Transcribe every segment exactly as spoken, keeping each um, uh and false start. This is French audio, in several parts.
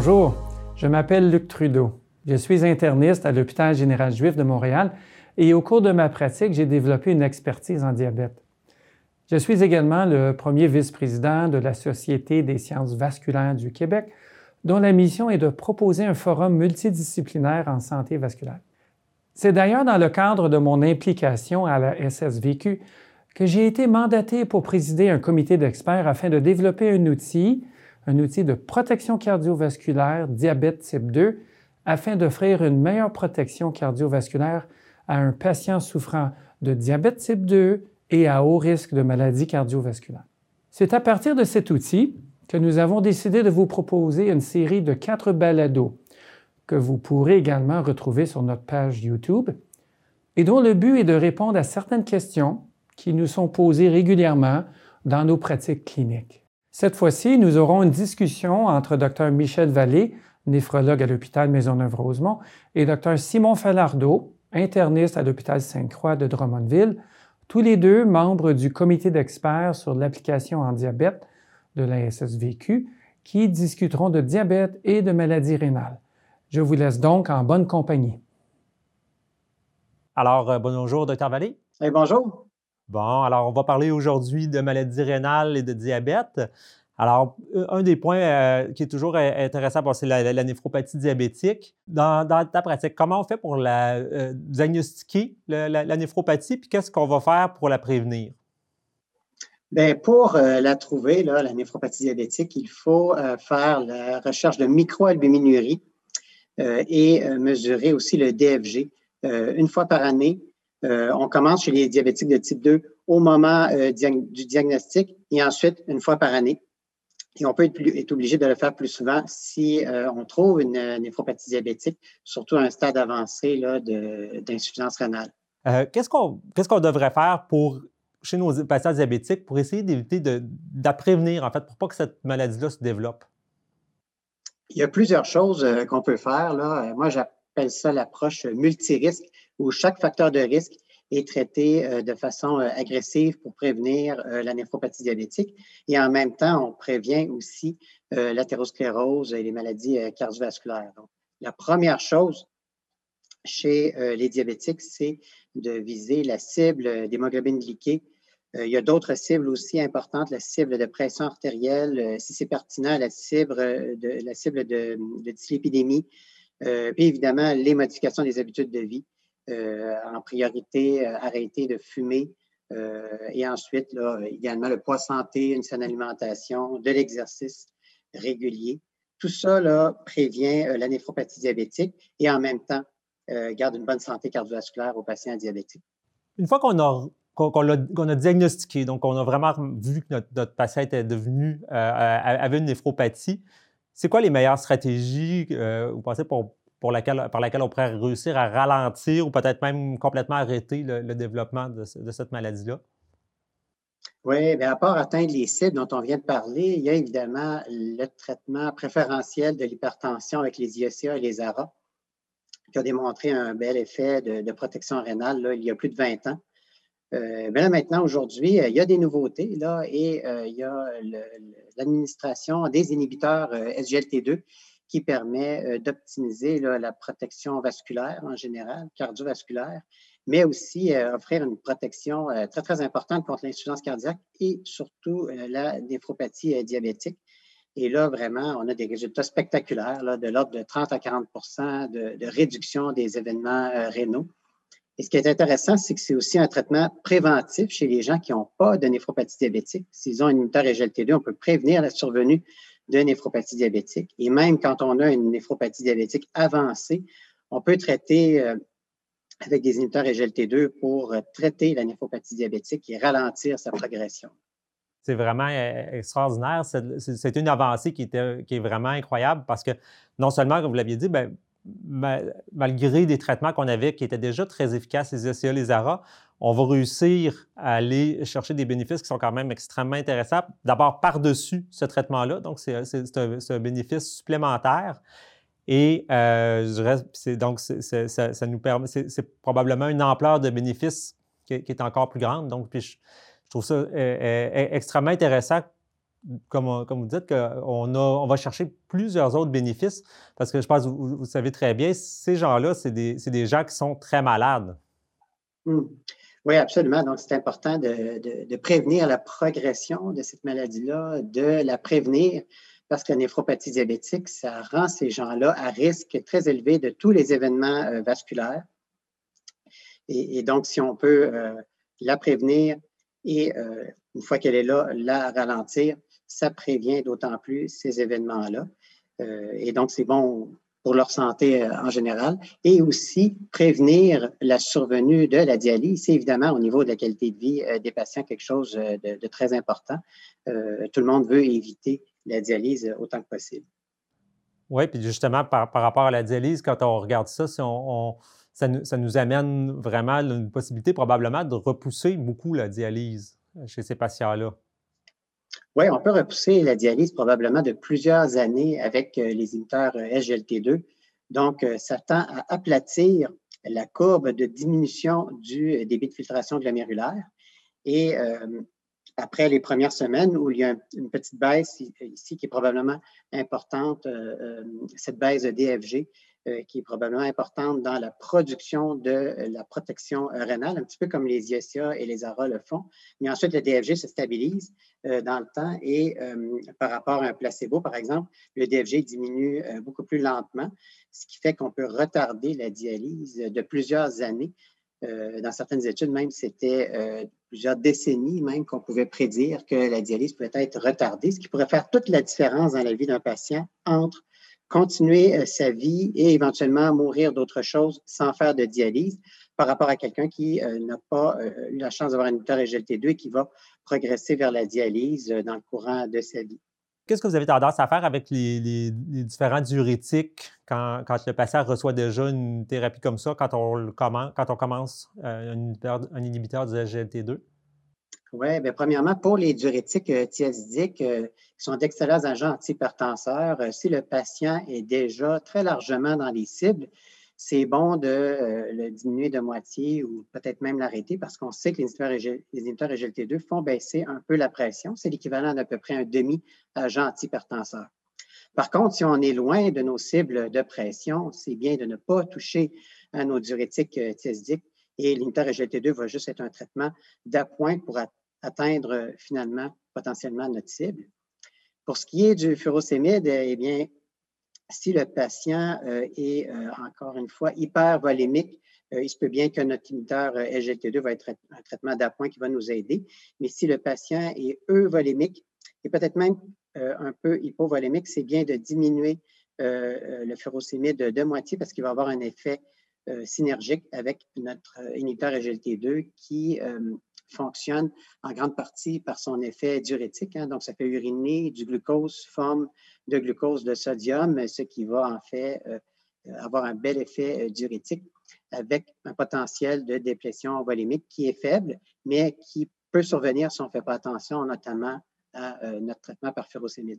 Bonjour, je m'appelle Luc Trudeau. Je suis interniste à l'Hôpital général juif de Montréal et au cours de ma pratique, j'ai développé une expertise en diabète. Je suis également le premier vice-président de la Société des sciences vasculaires du Québec, dont la mission est de proposer un forum multidisciplinaire en santé vasculaire. C'est d'ailleurs dans le cadre de mon implication à la S S V Q que j'ai été mandaté pour présider un comité d'experts afin de développer un outil, un outil de protection cardiovasculaire diabète type deux, afin d'offrir une meilleure protection cardiovasculaire à un patient souffrant de diabète type deux et à haut risque de maladie cardiovasculaire. C'est à partir de cet outil que nous avons décidé de vous proposer une série de quatre balados que vous pourrez également retrouver sur notre page YouTube et dont le but est de répondre à certaines questions qui nous sont posées régulièrement dans nos pratiques cliniques. Cette fois-ci, nous aurons une discussion entre Dr Michel Vallée, néphrologue à l'hôpital Maisonneuve-Rosemont, et Dr Simon Falardeau, interniste à l'hôpital Sainte-Croix de Drummondville, tous les deux membres du comité d'experts sur l'application en diabète de la S S V Q, qui discuteront de diabète et de maladies rénales. Je vous laisse donc en bonne compagnie. Alors, euh, bonjour, Dr Vallée. Hey, bonjour. Bon, alors on va parler aujourd'hui de maladies rénales et de diabète. Alors, un des points euh, qui est toujours intéressant, bon, c'est la, la, la néphropathie diabétique. Dans, dans ta pratique, comment on fait pour la, euh, diagnostiquer la, la, la néphropathie, puis qu'est-ce qu'on va faire pour la prévenir? Bien, pour euh, la trouver, là, la néphropathie diabétique, il faut euh, faire la recherche de microalbuminurie euh, et euh, mesurer aussi le D F G. Euh, une fois par année, euh, on commence chez les diabétiques de type deux au moment euh, diag- du diagnostic et ensuite une fois par année. Et on peut être, plus, être obligé de le faire plus souvent si euh, on trouve une euh, néphropathie diabétique, surtout à un stade avancé là, de, d'insuffisance rénale. Euh, qu'est-ce qu'on, qu'est-ce qu'on devrait faire pour, chez nos patients diabétiques pour essayer d'éviter de, de la prévenir, en fait, pour pas que cette maladie-là se développe? Il y a plusieurs choses euh, qu'on peut faire, là. Moi, j'appelle ça l'approche multirisque, où chaque facteur de risque est traité euh, de façon euh, agressive pour prévenir euh, la néphropathie diabétique. Et en même temps, on prévient aussi euh, l'athérosclérose et les maladies euh, cardiovasculaires. Donc, la première chose chez euh, les diabétiques, c'est de viser la cible d'hémoglobine glyquée. Euh, il y a d'autres cibles aussi importantes, la cible de pression artérielle, euh, si c'est pertinent, la cible de, la cible de, de dyslipidémie, euh, puis évidemment les modifications des habitudes de vie. Euh, en priorité, euh, arrêter de fumer euh, et ensuite, là, également, le poids santé, une saine alimentation, de l'exercice régulier. Tout ça là, prévient euh, la néphropathie diabétique et en même temps, euh, garde une bonne santé cardiovasculaire aux patients diabétiques. Une fois qu'on a, qu'on, qu'on a, qu'on a diagnostiqué, donc on a vraiment vu que notre, notre patient était devenu, euh, avait une néphropathie, c'est quoi les meilleures stratégies, euh, vous pensez, pour Pour laquelle, par laquelle on pourrait réussir à ralentir ou peut-être même complètement arrêter le, le développement de, de cette maladie-là? Oui, bien, à part atteindre les cibles dont on vient de parler, il y a évidemment le traitement préférentiel de l'hypertension avec les I E C A et les A R A, qui a démontré un bel effet de, de protection rénale là, il y a plus de vingt ans. Euh, bien là, maintenant, aujourd'hui, il y a des nouveautés là, et euh, il y a le, l'administration des inhibiteurs euh, S G L T deux qui permet euh, d'optimiser là, la protection vasculaire en général, cardiovasculaire, mais aussi euh, offrir une protection euh, très, très importante contre l'insuffisance cardiaque et surtout euh, la néphropathie euh, diabétique. Et là, vraiment, on a des résultats spectaculaires, là, de l'ordre de trente à quarante pour cent de, de réduction des événements euh, rénaux. Et ce qui est intéressant, c'est que c'est aussi un traitement préventif chez les gens qui n'ont pas de néphropathie diabétique. S'ils ont un inhibiteur S G L T deux, on peut prévenir la survenue de néphropathie diabétique. Et même quand on a une néphropathie diabétique avancée, on peut traiter euh, avec des inhibiteurs S G L T deux pour euh, traiter la néphropathie diabétique et ralentir sa progression. C'est vraiment extraordinaire. C'est, c'est, c'est une avancée qui, était, qui est vraiment incroyable parce que non seulement, comme vous l'aviez dit, bien, ma, malgré des traitements qu'on avait qui étaient déjà très efficaces, les I E C A, les A R A, on va réussir à aller chercher des bénéfices qui sont quand même extrêmement intéressants. D'abord, par-dessus ce traitement-là, donc c'est, c'est, c'est, un, c'est un bénéfice supplémentaire. Et euh, je dirais, c'est, donc, c'est, c'est, ça, ça nous permet, c'est, c'est probablement une ampleur de bénéfices qui, qui est encore plus grande. Donc, puis je, je trouve ça euh, euh, extrêmement intéressant comme, comme vous dites, qu'on a, on va chercher plusieurs autres bénéfices parce que je pense que vous, vous savez très bien, ces gens-là, c'est des, c'est des gens qui sont très malades. Mmh. Oui, absolument. Donc, c'est important de, de, de prévenir la progression de cette maladie-là, de la prévenir parce que la néphropathie diabétique, ça rend ces gens-là à risque très élevé de tous les événements euh, vasculaires. Et, et donc, si on peut euh, la prévenir et euh, une fois qu'elle est là, la ralentir, ça prévient d'autant plus ces événements-là. Euh, et donc, c'est bon pour leur santé euh, en général. Et aussi, prévenir la survenue de la dialyse. C'est évidemment au niveau de la qualité de vie euh, des patients quelque chose de, de très important. Euh, tout le monde veut éviter la dialyse autant que possible. Oui, puis justement, par, par rapport à la dialyse, quand on regarde ça, si on, on, ça, nous, ça nous amène vraiment une possibilité probablement de repousser beaucoup la dialyse chez ces patients-là. Oui, on peut repousser la dialyse probablement de plusieurs années avec euh, les inhibiteurs euh, S G L T deux. Donc, euh, ça tend à aplatir la courbe de diminution du débit de filtration glomérulaire. Et euh, après les premières semaines où il y a une petite baisse ici qui est probablement importante, euh, cette baisse de D F G euh, qui est probablement importante dans la production de la protection rénale, un petit peu comme les I S A et les A R A le font. Mais ensuite, le D F G se stabilise euh, dans le temps et euh, par rapport à un placebo, par exemple, le D F G diminue euh, beaucoup plus lentement, ce qui fait qu'on peut retarder la dialyse de plusieurs années. Euh, dans certaines études, même, c'était euh, plusieurs décennies même qu'on pouvait prédire que la dialyse pouvait être retardée, ce qui pourrait faire toute la différence dans la vie d'un patient entre continuer euh, sa vie et éventuellement mourir d'autre chose sans faire de dialyse par rapport à quelqu'un qui euh, n'a pas euh, eu la chance d'avoir un inhibiteur S G L T deux et qui va progresser vers la dialyse euh, dans le courant de sa vie. Qu'est-ce que vous avez tendance à faire avec les, les, les différents diurétiques quand, quand le patient reçoit déjà une thérapie comme ça, quand on, le commence, quand on commence euh, un, inhibiteur, un inhibiteur du S G L T deux? Oui, bien, premièrement, pour les diurétiques euh, thiazidiques, euh, qui sont d'excellents agents antihypertenseurs, euh, si le patient est déjà très largement dans les cibles, c'est bon de euh, le diminuer de moitié ou peut-être même l'arrêter parce qu'on sait que les inhibiteurs S G L T deux font baisser un peu la pression. C'est l'équivalent d'à peu près un demi-agent antihypertenseur. Par contre, si on est loin de nos cibles de pression, c'est bien de ne pas toucher à nos diurétiques euh, thiazidiques et l'inhibiteur S G L T deux va juste être un traitement d'appoint pour atteindre euh, finalement potentiellement notre cible. Pour ce qui est du furosémide, eh bien, si le patient euh, est, euh, encore une fois, hypervolémique, euh, il se peut bien que notre inhibiteur euh, S G L T deux va être un traitement d'appoint qui va nous aider. Mais si le patient est euvolémique et peut-être même euh, un peu hypovolémique, c'est bien de diminuer euh, le furosémide de, de moitié parce qu'il va avoir un effet euh, synergique avec notre inhibiteur S G L T deux qui euh, fonctionne en grande partie par son effet diurétique. Hein. Donc, ça fait uriner du glucose sous forme de glucose de sodium, ce qui va en fait euh, avoir un bel effet euh, diurétique avec un potentiel de déplétion volémique qui est faible, mais qui peut survenir si on ne fait pas attention, notamment à euh, notre traitement par furosémide.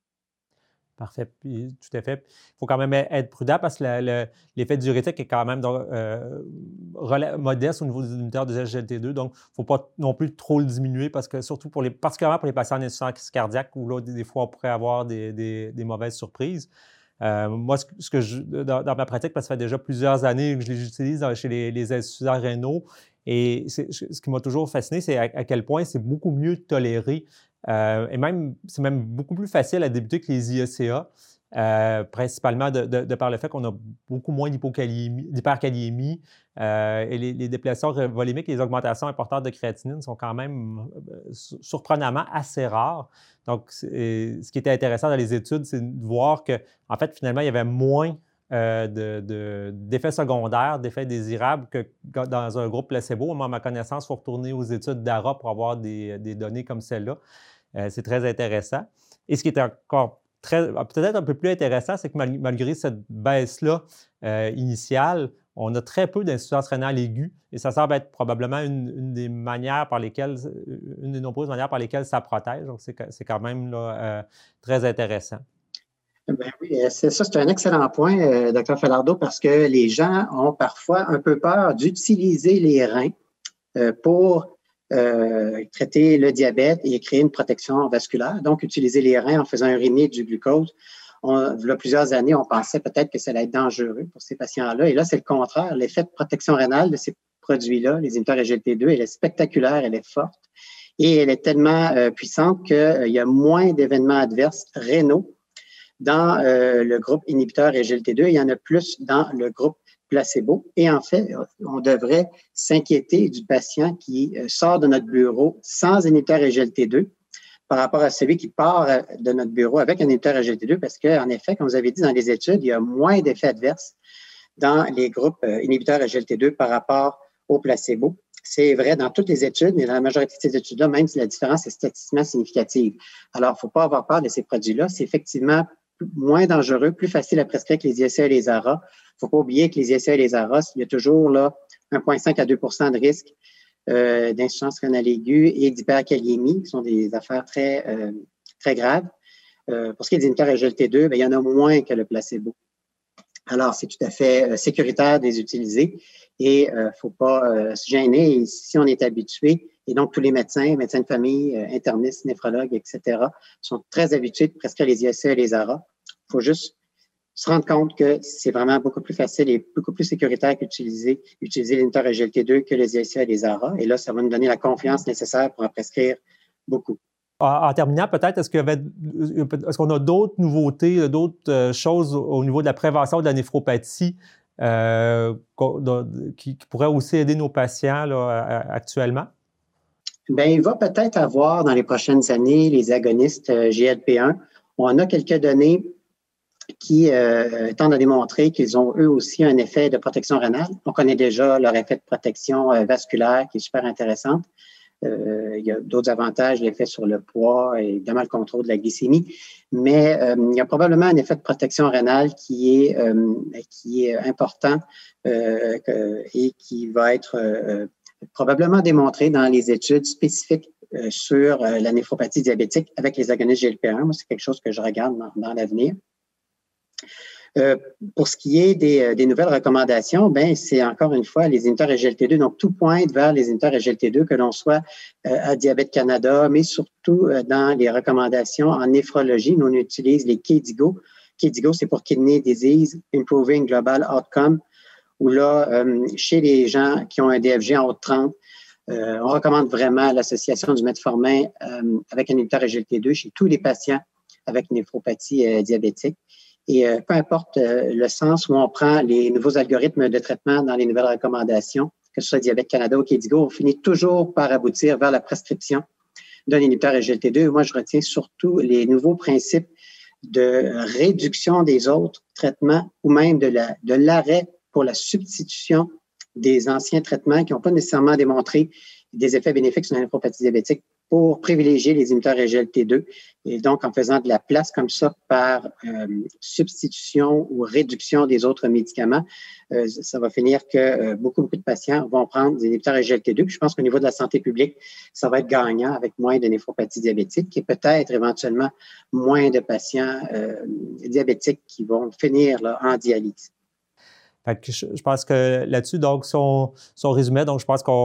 Parfait. Puis, tout à fait. Il faut quand même être prudent parce que le, le, l'effet diurétique est quand même donc, euh, modeste au niveau des inhibiteurs de S G L T deux. Donc, il ne faut pas non plus trop le diminuer parce que, surtout pour les, particulièrement pour les patients en insuffisance cardiaque où là, des, des fois, on pourrait avoir des, des, des mauvaises surprises. Euh, moi, ce, ce que je, dans, dans ma pratique, parce que ça fait déjà plusieurs années que je les utilise dans, chez les, les insuffisants rénaux, et c'est, ce qui m'a toujours fasciné, c'est à, à quel point c'est beaucoup mieux toléré. Euh, et même, c'est même beaucoup plus facile à débuter que les I E C A, euh, principalement de, de, de par le fait qu'on a beaucoup moins d'hyperkaliémie euh, et les, les déplétions volémiques et les augmentations importantes de créatinine sont quand même euh, surprenamment assez rares. Donc, ce qui était intéressant dans les études, c'est de voir que, en fait, finalement, il y avait moins euh, de, de, d'effets secondaires, d'effets désirables que dans un groupe placebo. Moi, à ma connaissance, il faut retourner aux études d'A R A pour avoir des, des données comme celle-là. Euh, c'est très intéressant. Et ce qui est encore très, peut-être un peu plus intéressant, c'est que mal, malgré cette baisse-là euh, initiale, on a très peu d'insuffisance rénale aiguë et ça semble être probablement une, une des manières par lesquelles, une des nombreuses manières par lesquelles ça protège. Donc, c'est, c'est quand même là, euh, très intéressant. Ben oui, c'est ça, c'est un excellent point, euh, docteur Falardeau, parce que les gens ont parfois un peu peur d'utiliser les reins euh, pour euh, traiter le diabète et créer une protection vasculaire, donc utiliser les reins en faisant uriner du glucose. On, il y a plusieurs années, on pensait peut-être que ça allait être dangereux pour ces patients-là. Et là, c'est le contraire. L'effet de protection rénale de ces produits-là, les inhibiteurs S G L T deux, elle est spectaculaire, elle est forte et elle est tellement euh, puissante qu'il euh, y a moins d'événements adverses rénaux dans euh, le groupe inhibiteur S G L T deux. Il y en a plus dans le groupe placebo. Et en fait, on devrait s'inquiéter du patient qui euh, sort de notre bureau sans inhibiteur S G L T deux par rapport à celui qui part de notre bureau avec un inhibiteur S G L T deux, parce qu'en effet, comme vous avez dit dans les études, il y a moins d'effets adverses dans les groupes inhibiteurs S G L T deux par rapport au placebo. C'est vrai dans toutes les études, mais dans la majorité de ces études-là, même si la différence est statistiquement significative. Alors, il ne faut pas avoir peur de ces produits-là. C'est effectivement moins dangereux, plus facile à prescrire que les I S A et les A R A. Il ne faut pas oublier que les I S A et les A R A, il y a toujours là un virgule cinq à deux pour cent de risque Euh, d'insuffisance rénale aiguë et d'hyperkaliémie, qui sont des affaires très, euh, très graves. Euh, pour ce qui est des inhibiteurs S G L T deux, bien, il y en a moins que le placebo. Alors, c'est tout à fait euh, sécuritaire de les utiliser et il euh, ne faut pas euh, se gêner. Et si on est habitué, et donc tous les médecins, médecins de famille, euh, internistes, néphrologues, et cetera, sont très habitués de prescrire les I S A et les A R A. Il faut juste se rendre compte que c'est vraiment beaucoup plus facile et beaucoup plus sécuritaire qu'utiliser utiliser l'inhibiteur S G L T deux que les I S A et les A R A. Et là, ça va nous donner la confiance nécessaire pour en prescrire beaucoup. En, en terminant, peut-être, est-ce, qu'il y avait, est-ce qu'on a d'autres nouveautés, d'autres choses au niveau de la prévention de la néphropathie euh, qui, qui pourraient aussi aider nos patients là, actuellement? Bien, il va peut-être avoir dans les prochaines années les agonistes G L P un. On a quelques données qui euh, tendent à démontrer qu'ils ont eux aussi un effet de protection rénale. On connaît déjà leur effet de protection euh, vasculaire qui est super intéressant. Euh, il y a d'autres avantages, l'effet sur le poids et évidemment le contrôle de la glycémie, mais euh, il y a probablement un effet de protection rénale qui est, euh, qui est important euh, que, et qui va être euh, probablement démontré dans les études spécifiques euh, sur euh, la néphropathie diabétique avec les agonistes G L P un. Moi, c'est quelque chose que je regarde dans, dans l'avenir. Euh, pour ce qui est des, des nouvelles recommandations, ben c'est encore une fois les inhibiteurs S G L T deux. Donc, tout pointe vers les inhibiteurs S G L T deux, que l'on soit euh, à Diabète Canada, mais surtout euh, dans les recommandations en néphrologie. Nous, on utilise les KDIGO. KDIGO, c'est pour Kidney Disease Improving Global Outcome, où là, euh, chez les gens qui ont un D F G en haut de trente, euh, on recommande vraiment l'association du metformin euh, avec un inhibiteur S G L T deux chez tous les patients avec néphropathie euh, diabétique. Et euh, peu importe euh, le sens où on prend les nouveaux algorithmes de traitement dans les nouvelles recommandations, que ce soit Diabète Canada ou KDIGO, on finit toujours par aboutir vers la prescription d'un inhibiteur S G L T deux. Moi, je retiens surtout les nouveaux principes de réduction des autres traitements ou même de, la, de l'arrêt pour la substitution des anciens traitements qui n'ont pas nécessairement démontré des effets bénéfiques sur la néphropathie diabétique pour privilégier les inhibiteurs S G L T deux. Et donc, en faisant de la place comme ça par euh, substitution ou réduction des autres médicaments, euh, ça va finir que euh, beaucoup, beaucoup de patients vont prendre des inhibiteurs S G L T deux. Puis je pense qu'au niveau de la santé publique, ça va être gagnant avec moins de néphropathie diabétique et peut-être éventuellement moins de patients euh, diabétiques qui vont finir là, en dialyse. Fait que je, je pense que là-dessus, donc, son, son résumé, donc je pense qu'on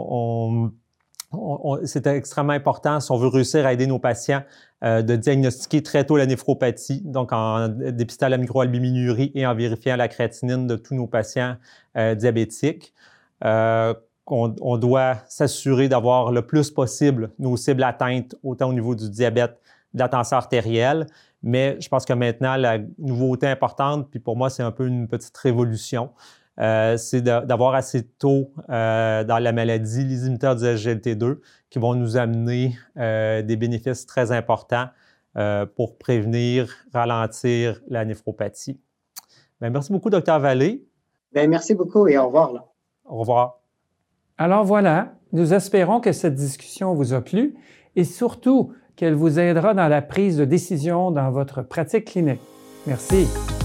on, on, on, c'est extrêmement important si on veut réussir à aider nos patients euh, de diagnostiquer très tôt la néphropathie, donc en dépistant la microalbuminurie et en vérifiant la créatinine de tous nos patients euh, diabétiques. Euh, on, on doit s'assurer d'avoir le plus possible nos cibles atteintes, autant au niveau du diabète, de la tension artérielle. Mais je pense que maintenant, la nouveauté importante, puis pour moi, c'est un peu une petite révolution, euh, c'est de, d'avoir assez tôt euh, dans la maladie les inhibiteurs du S G L T deux qui vont nous amener euh, des bénéfices très importants euh, pour prévenir, ralentir la néphropathie. Bien, merci beaucoup, docteur Vallée. Bien, merci beaucoup et au revoir. Là. Au revoir. Alors voilà, nous espérons que cette discussion vous a plu et surtout qu'elle vous aidera dans la prise de décision dans votre pratique clinique. Merci.